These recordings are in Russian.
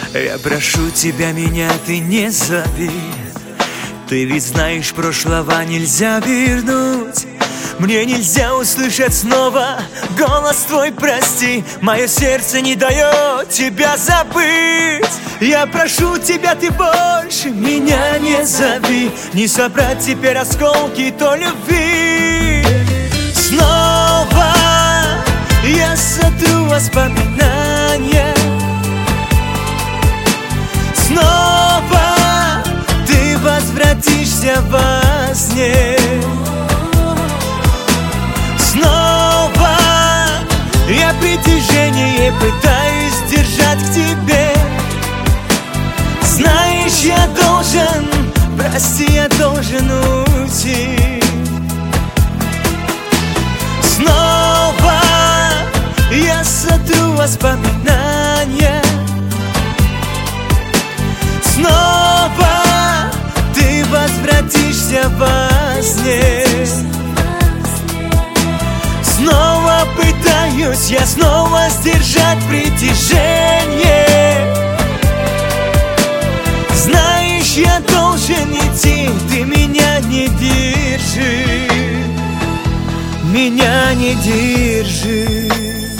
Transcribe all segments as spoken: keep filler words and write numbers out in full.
Я прошу тебя, меня ты не зови. Ты ведь знаешь, прошлого нельзя вернуть. Мне нельзя услышать снова голос твой, прости. Мое сердце не дает тебя забыть. Я прошу тебя, ты больше меня не зови. Не собрать теперь осколки той любви. Снова я сотру воспоминания. Снова ты возвратишься во сне. Снова я притяжение пытаюсь держать к тебе. Знаешь, я должен, прости, я должен уйти. Снова я сотру воспоминания. Снова ты возвратишься во сне. Снова пытаюсь я снова сдержать притяжение. Знаешь, я должен идти, ты меня не держи. Меня не держи.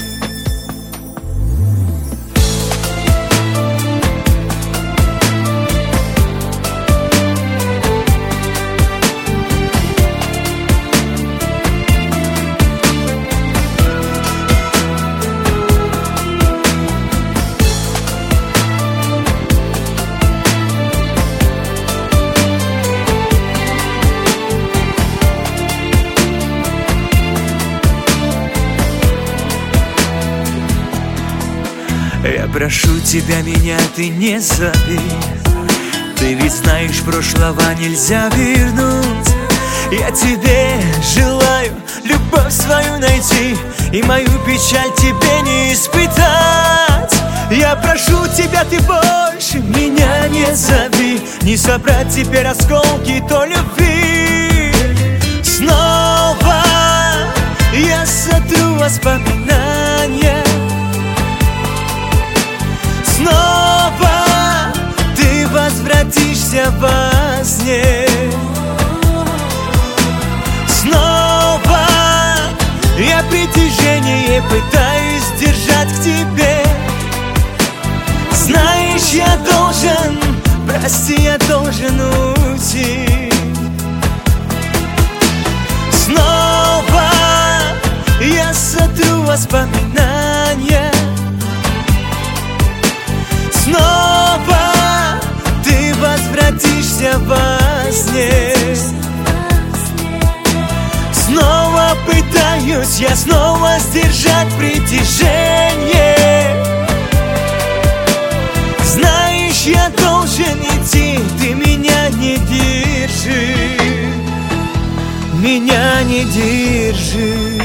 Я прошу тебя, меня ты не зови. Ты ведь знаешь, прошлого нельзя вернуть. Я тебе желаю любовь свою найти и мою печаль тебе не испытать. Я прошу тебя, ты больше меня не зови. Не собрать теперь осколки той любви. Снова я сотру воспоминания. Снова ты возвратишься во сне. Снова я притяжение пытаюсь держать к тебе. Знаешь, я должен, прости, я должен уйти. Снова я сотру воспоминания. Снова ты возвратишься во сне. Снова пытаюсь я снова сдержать притяжение. Знаешь, я должен идти, ты меня не держи. Меня не держи.